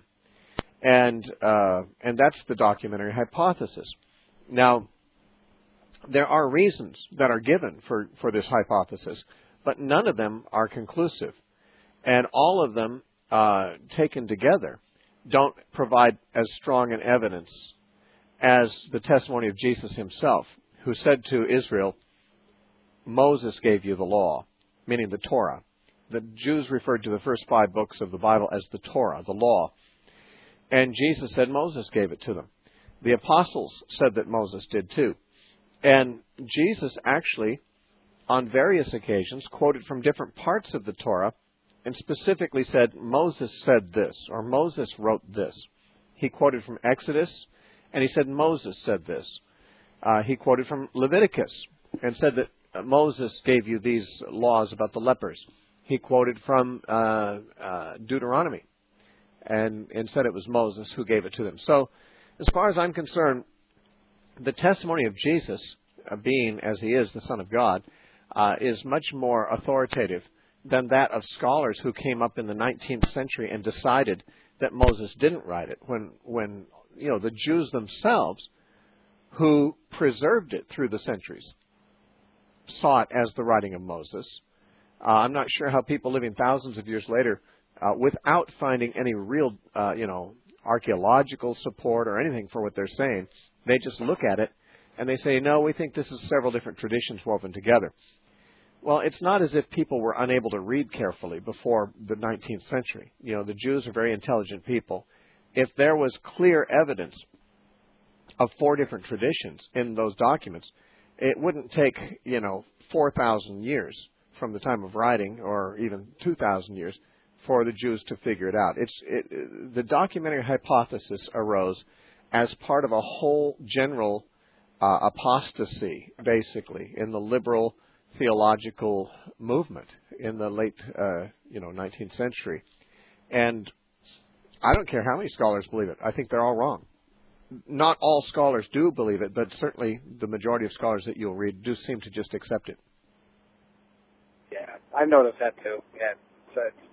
And uh, and that's the documentary hypothesis. Now, there are reasons that are given for, for this hypothesis, but none of them are conclusive. And all of them, uh, taken together, don't provide as strong an evidence as the testimony of Jesus himself, who said to Israel, Moses gave you the law, meaning the Torah. The Jews referred to the first five books of the Bible as the Torah, the law. And Jesus said Moses gave it to them. The apostles said that Moses did too. And Jesus actually, on various occasions, quoted from different parts of the Torah and specifically said, Moses said this, or Moses wrote this. He quoted from Exodus, and he said Moses said this. Uh, he quoted from Leviticus and said that Moses gave you these laws about the lepers. He quoted from uh, uh, Deuteronomy and, and said it was Moses who gave it to them. So, as far as I'm concerned, the testimony of Jesus, uh, being as he is the Son of God, uh, is much more authoritative than that of scholars who came up in the nineteenth century and decided that Moses didn't write it, when, when you know, the Jews themselves, who preserved it through the centuries, saw it as the writing of Moses. Uh, I'm not sure how people living thousands of years later, uh, without finding any real, uh, you know, archaeological support or anything for what they're saying. They just look at it and they say, no, we think this is several different traditions woven together. Well, it's not as if people were unable to read carefully before the nineteenth century. You know, the Jews are very intelligent people. If there was clear evidence of four different traditions in those documents, it wouldn't take, you know, four thousand years from the time of writing, or even two thousand years, for the Jews to figure it out. It's it, the documentary hypothesis arose as part of a whole general uh, apostasy, basically, in the liberal theological movement in the late, uh, you know, nineteenth century. And I don't care how many scholars believe it. I think they're all wrong. Not all scholars do believe it, but certainly the majority of scholars that you'll read do seem to just accept it. Yeah, I've noticed that too. Yeah, so it's,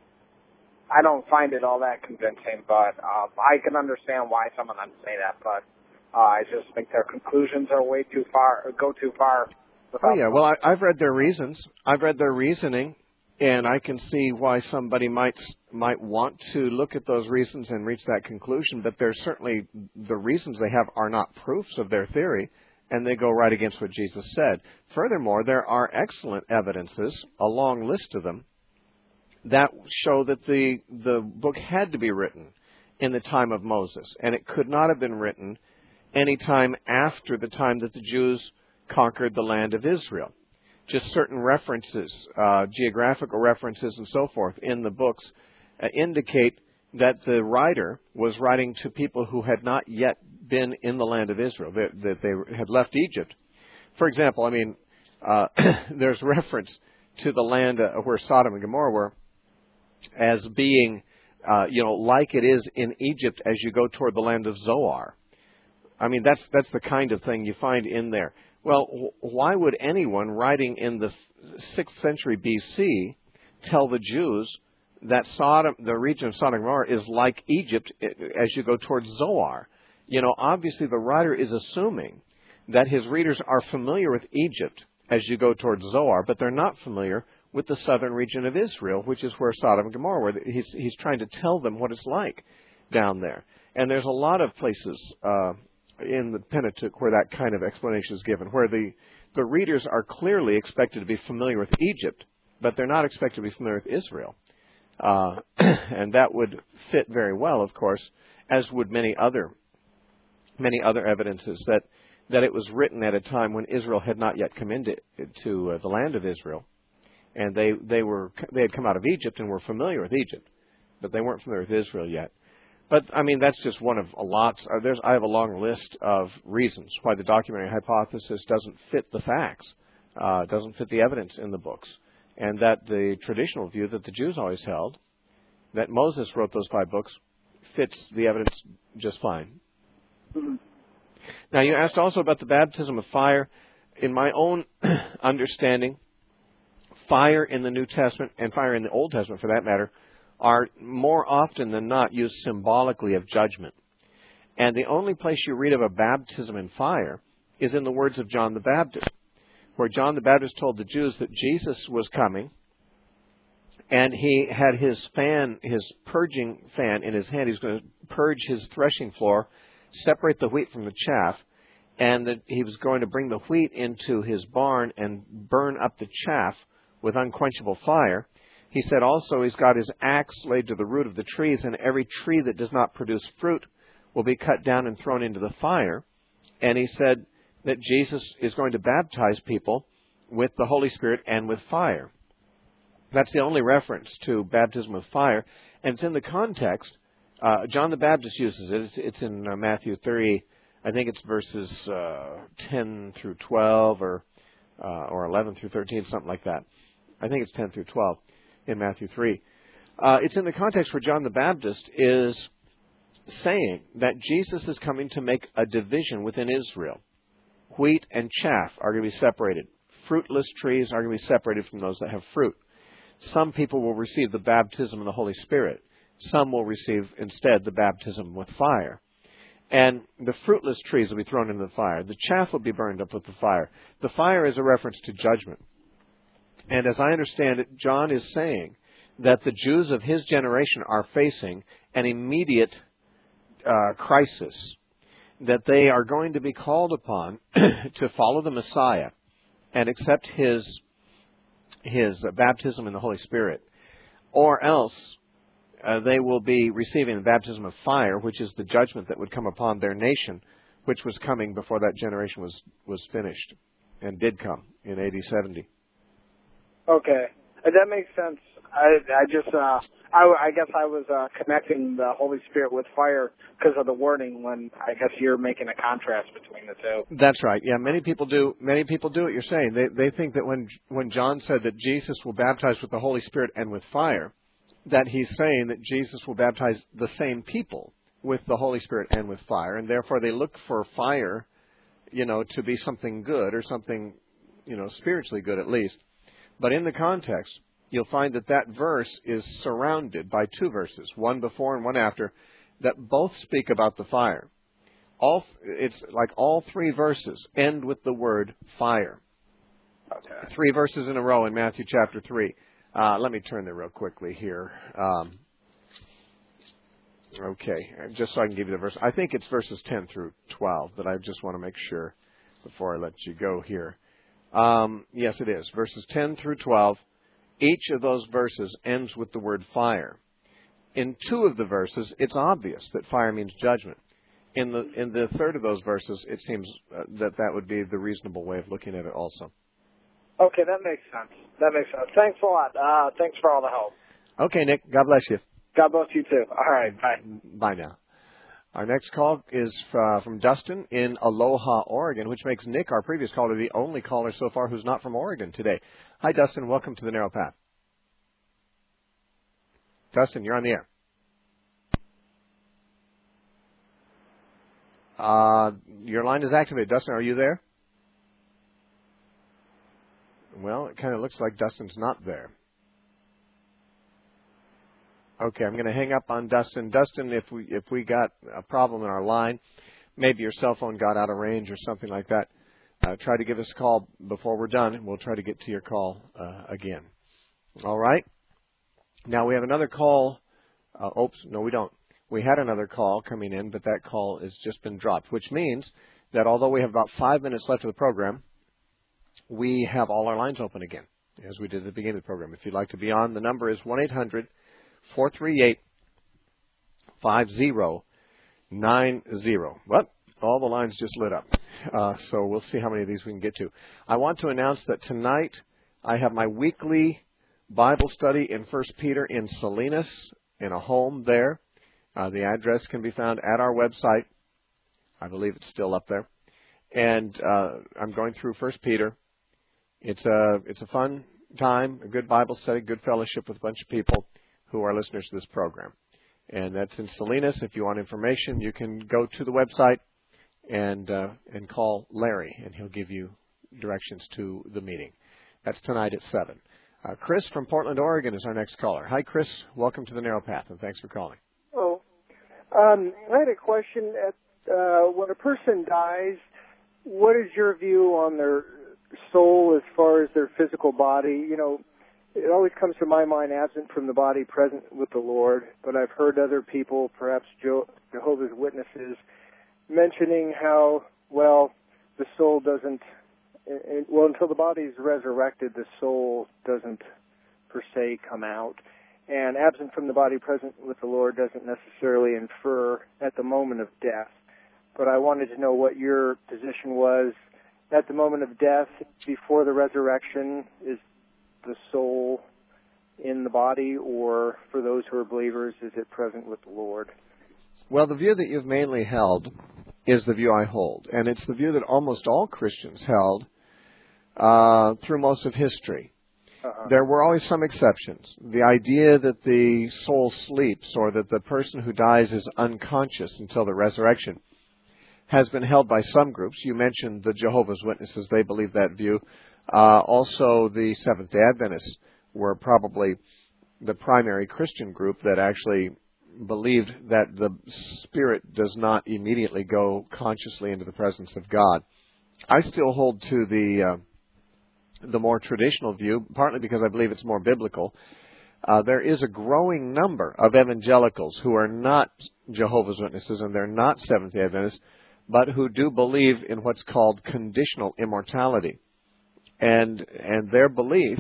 I don't find it all that convincing, but um, I can understand why some of them say that. But uh, I just think their conclusions are way too far, or go too far. Oh yeah, well I, I've read their reasons. I've read their reasoning, and I can see why somebody might might want to look at those reasons and reach that conclusion. But there's certainly the reasons they have are not proofs of their theory, and they go right against what Jesus said. Furthermore, there are excellent evidences, a long list of them, that show that the the book had to be written in the time of Moses, and it could not have been written any time after the time that the Jews conquered the land of Israel. Just certain references, uh, geographical references and so forth in the books uh, indicate that the writer was writing to people who had not yet been in the land of Israel, that, that they had left Egypt. For example, I mean, uh, there's reference to the land uh, where Sodom and Gomorrah were as being, uh, you know, like it is in Egypt as you go toward the land of Zoar. I mean, that's that's the kind of thing you find in there. Well, why would anyone writing in the sixth century B C tell the Jews that Sodom, the region of Sodom and Gomorrah, is like Egypt as you go towards Zoar? You know, obviously the writer is assuming that his readers are familiar with Egypt as you go towards Zoar, but they're not familiar with the southern region of Israel, which is where Sodom and Gomorrah were. He's, he's trying to tell them what it's like down there. And there's a lot of places uh, in the Pentateuch where that kind of explanation is given, where the, the readers are clearly expected to be familiar with Egypt, but they're not expected to be familiar with Israel. Uh, and that would fit very well, of course, as would many other many other evidences that, that it was written at a time when Israel had not yet come into to, uh, the land of Israel. And they, they were they had come out of Egypt and were familiar with Egypt, but they weren't familiar with Israel yet. But, I mean, that's just one of a lot. There's, I have a long list of reasons why the documentary hypothesis doesn't fit the facts, uh, doesn't fit the evidence in the books, and that the traditional view that the Jews always held, that Moses wrote those five books, fits the evidence just fine. Mm-hmm. Now, you asked also about the baptism of fire. In my own understanding, fire in the New Testament, and fire in the Old Testament for that matter, are more often than not used symbolically of judgment. And the only place you read of a baptism in fire is in the words of John the Baptist, where John the Baptist told the Jews that Jesus was coming, and he had his fan, his purging fan in his hand. He was going to purge his threshing floor, separate the wheat from the chaff, and that he was going to bring the wheat into his barn and burn up the chaff with unquenchable fire. He said also he's got his axe laid to the root of the trees, and every tree that does not produce fruit will be cut down and thrown into the fire. And he said that Jesus is going to baptize people with the Holy Spirit and with fire. That's the only reference to baptism with fire. And it's in the context, uh, John the Baptist uses it. It's, it's in uh, Matthew three, I think it's verses uh, ten through twelve or uh, or eleven through thirteen, something like that. I think it's ten through twelve. In Matthew three. Uh, it's in the context where John the Baptist is saying that Jesus is coming to make a division within Israel. Wheat and chaff are going to be separated. Fruitless trees are going to be separated from those that have fruit. Some people will receive the baptism of the Holy Spirit. Some will receive instead the baptism with fire. And the fruitless trees will be thrown into the fire. The chaff will be burned up with the fire. The fire is a reference to judgment. And as I understand it, John is saying that the Jews of his generation are facing an immediate uh, crisis, that they are going to be called upon to follow the Messiah and accept his his uh, baptism in the Holy Spirit, or else uh, they will be receiving the baptism of fire, which is the judgment that would come upon their nation, which was coming before that generation was, was finished, and did come in A D seventy. Okay, uh, that makes sense. I, I just, uh, I, I guess I was uh, connecting the Holy Spirit with fire because of the wording. When I guess you're making a contrast between the two. That's right. Yeah, many people do. Many people do what you're saying. They they think that when when John said that Jesus will baptize with the Holy Spirit and with fire, that he's saying that Jesus will baptize the same people with the Holy Spirit and with fire, and therefore they look for fire, you know, to be something good or something, you know, spiritually good at least. But in the context, you'll find that that verse is surrounded by two verses, one before and one after, that both speak about the fire. All it's like all three verses end with the word fire. Okay. Three verses in a row in Matthew chapter three. Uh, let me turn there real quickly here. Um, okay, just so I can give you the verse. I think it's verses ten through twelve, but I just want to make sure before I let you go here. Um, yes, it is. Verses ten through twelve. Each of those verses ends with the word fire. In two of the verses, it's obvious that fire means judgment. In the in the third of those verses, it seems uh, that that would be the reasonable way of looking at it also. Okay, that makes sense. That makes sense. Thanks a lot. Uh, thanks for all the help. Okay, Nick. God bless you. God bless you too. All right. Bye. Bye now. Our next call is uh, from Dustin in Aloha, Oregon, which makes Nick, our previous caller, the only caller so far who's not from Oregon today. Hi, Dustin. Welcome to the Narrow Path. Dustin, you're on the air. Uh, your line is activated. Dustin, are you there? Well, it kind of looks like Dustin's not there. Okay, I'm going to hang up on Dustin. Dustin, if we if we got a problem in our line, maybe your cell phone got out of range or something like that, uh, try to give us a call before we're done, and we'll try to get to your call uh, again. All right? Now, we have another call. Uh, oops, no, we don't. We had another call coming in, but that call has just been dropped, which means that although we have about five minutes left of the program, we have all our lines open again, as we did at the beginning of the program. If you'd like to be on, the number is one eight hundred four three eight five zero nine zero. Well, all the lines just lit up. Uh, so we'll see how many of these we can get to. I want to announce that tonight I have my weekly Bible study in First Peter in Salinas, in a home there. Uh, the address can be found at our website. I believe it's still up there. And uh, I'm going through First Peter. It's a, it's a fun time, a good Bible study, good fellowship with a bunch of people who are listeners to this program. And that's in Salinas. If you want information, you can go to the website and uh, and call Larry, and he'll give you directions to the meeting. That's tonight at seven. Uh, Chris from Portland, Oregon is our next caller. Hi, Chris. Welcome to the Narrow Path, and thanks for calling. Oh, um, I had a question. At, uh, when a person dies, what is your view on their soul as far as their physical body? You know, it always comes to my mind, absent from the body, present with the Lord. But I've heard other people, perhaps Jehovah's Witnesses, mentioning how, well, the soul doesn't, well, until the body is resurrected, the soul doesn't per se come out. And absent from the body, present with the Lord doesn't necessarily infer at the moment of death. But I wanted to know what your position was at the moment of death, before the resurrection. Is the soul in the body, or for those who are believers, is it present with the Lord? Well, the view that you've mainly held is the view I hold, and it's the view that almost all Christians held uh, through most of history. Uh-huh. There were always some exceptions. The idea that the soul sleeps, or that the person who dies is unconscious until the resurrection, has been held by some groups. You mentioned the Jehovah's Witnesses. They believe that view. Uh, also, the Seventh-day Adventists were probably the primary Christian group that actually believed that the spirit does not immediately go consciously into the presence of God. I still hold to the uh, the more traditional view, partly because I believe it's more biblical. Uh, there is a growing number of evangelicals who are not Jehovah's Witnesses and they're not Seventh-day Adventists, but who do believe in what's called conditional immortality. And and their belief,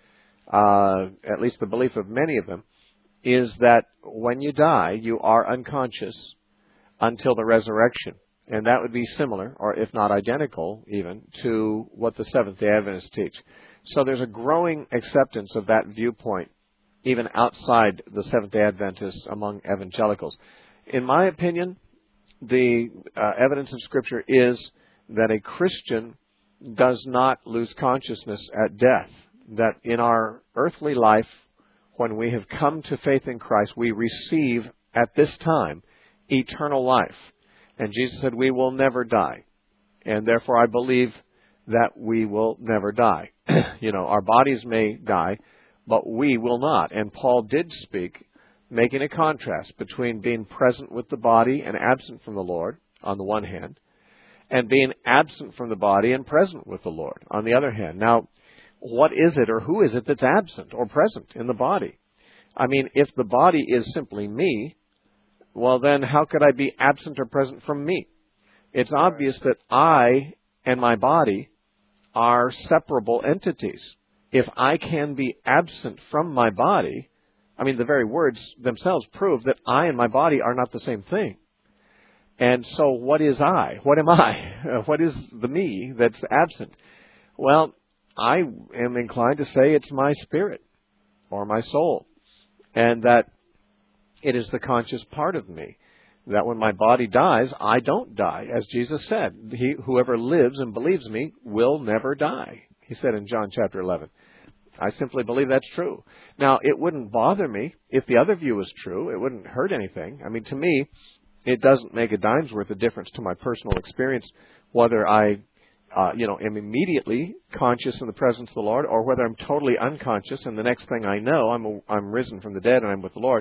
uh, at least the belief of many of them, is that when you die, you are unconscious until the resurrection. And that would be similar, or if not identical even, to what the Seventh-day Adventists teach. So there's a growing acceptance of that viewpoint, even outside the Seventh-day Adventists among evangelicals. In my opinion, the uh, evidence of Scripture is that a Christian does not lose consciousness at death, that in our earthly life, when we have come to faith in Christ, we receive at this time eternal life. And Jesus said, we will never die. And therefore I believe that we will never die. You know, our bodies may die, but we will not. And Paul did speak, making a contrast between being present with the body and absent from the Lord, on the one hand, and being absent from the body and present with the Lord, on the other hand. Now, what is it or who is it that's absent or present in the body? I mean, if the body is simply me, well then how could I be absent or present from me? It's obvious that I and my body are separable entities. If I can be absent from my body, I mean, the very words themselves prove that I and my body are not the same thing. And so what is I? What am I? What is the me that's absent? Well, I am inclined to say it's my spirit or my soul, and that it is the conscious part of me, that when my body dies, I don't die. As Jesus said, he, whoever lives and believes me will never die. He said in John chapter eleven. I simply believe that's true. Now, it wouldn't bother me if the other view was true. It wouldn't hurt anything. I mean, to me, it doesn't make a dime's worth of difference to my personal experience whether I, uh, you know, am immediately conscious in the presence of the Lord or whether I'm totally unconscious and the next thing I know, I'm a, I'm risen from the dead and I'm with the Lord.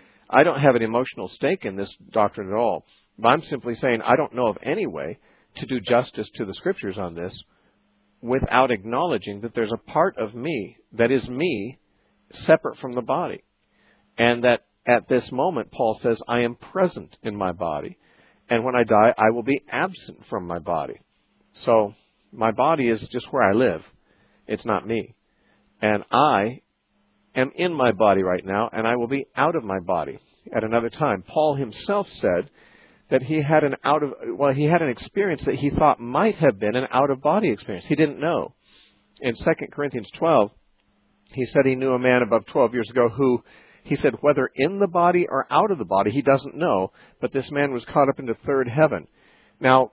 I don't have an emotional stake in this doctrine at all. But I'm simply saying I don't know of any way to do justice to the Scriptures on this without acknowledging that there's a part of me that is me separate from the body. And that at this moment, Paul says, I am present in my body. And when I die, I will be absent from my body. So my body is just where I live. It's not me. And I am in my body right now, and I will be out of my body at another time. Paul himself said that he had an out of well, he had an experience that he thought might have been an out-of-body experience. He didn't know. In Second Corinthians twelve, he said he knew a man above twelve years ago who, he said, whether in the body or out of the body, he doesn't know, but this man was caught up into third heaven. Now,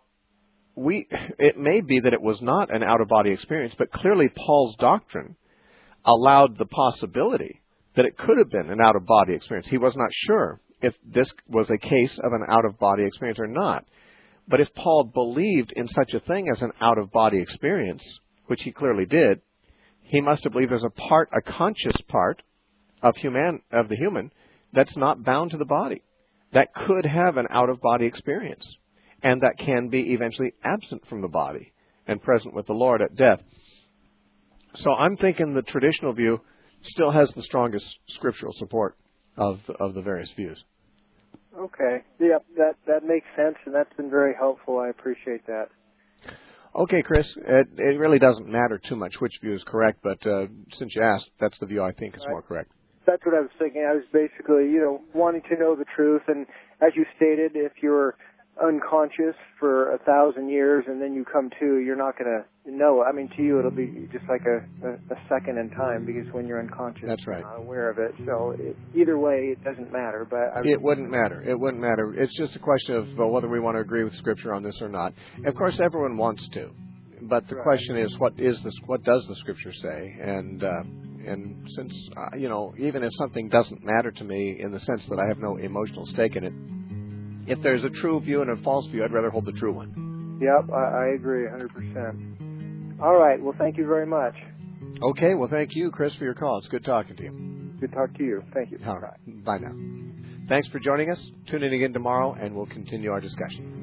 we it may be that it was not an out-of-body experience, but clearly Paul's doctrine allowed the possibility that it could have been an out-of-body experience. He was not sure if this was a case of an out-of-body experience or not. But if Paul believed in such a thing as an out-of-body experience, which he clearly did, he must have believed there's a part, a conscious part of human of the human that's not bound to the body, that could have an out-of-body experience, and that can be eventually absent from the body and present with the Lord at death. So I'm thinking the traditional view still has the strongest scriptural support of of the various views. Okay. Yep, that, that makes sense, and that's been very helpful. I appreciate that. Okay, Chris, it, it really doesn't matter too much which view is correct, but uh, since you asked, that's the view I think is right. more correct. That's what I was thinking. I was basically, you know, wanting to know the truth, and as you stated, if you're unconscious for a thousand years and then you come to, you're not going to know. I mean, to you, it'll be just like a, a, a second in time, because when you're unconscious, that's right, you're not aware of it. So it, either way, it doesn't matter. But I it wouldn't matter. It wouldn't matter. It's just a question of uh, whether we want to agree with Scripture on this or not. Of course, everyone wants to, but the right. question is, what is this? What does the Scripture say? And uh, and since uh, you know, even if something doesn't matter to me in the sense that I have no emotional stake in it, if there's a true view and a false view, I'd rather hold the true one. Yep, I, I agree one hundred percent. All right, well, thank you very much. Okay, well, thank you, Chris, for your call. It's good talking to you. Good talk to you. Thank you. All right, bye now. Thanks for joining us. Tune in again tomorrow, and we'll continue our discussion.